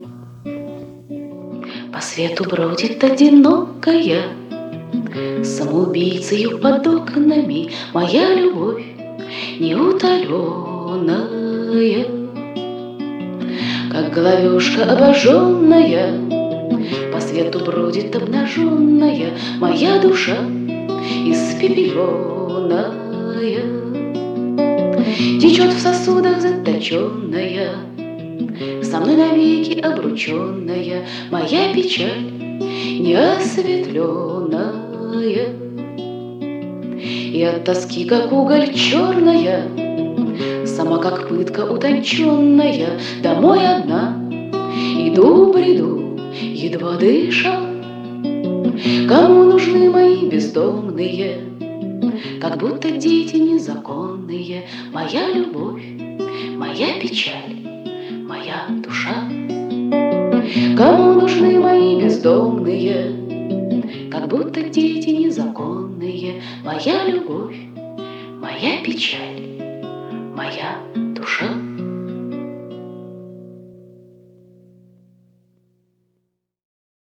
По свету бродит одинокая, самоубийцею под окнами моя любовь неутоленная. Как головешка обожженная, по свету бродит обнаженная моя душа испепеленная. Течет в сосудах заточенная, со мной навеки обрученная моя печаль неосветленная. И от тоски, как уголь черная, сама как пытка утонченная, домой одна иду, бреду, едва дыша. Кому нужны мои бездомные, как будто дети незаконные, моя любовь, моя печаль, моя душа? Кому нужны мои бездомные, как будто дети незаконные, моя любовь, моя печаль, моя душа?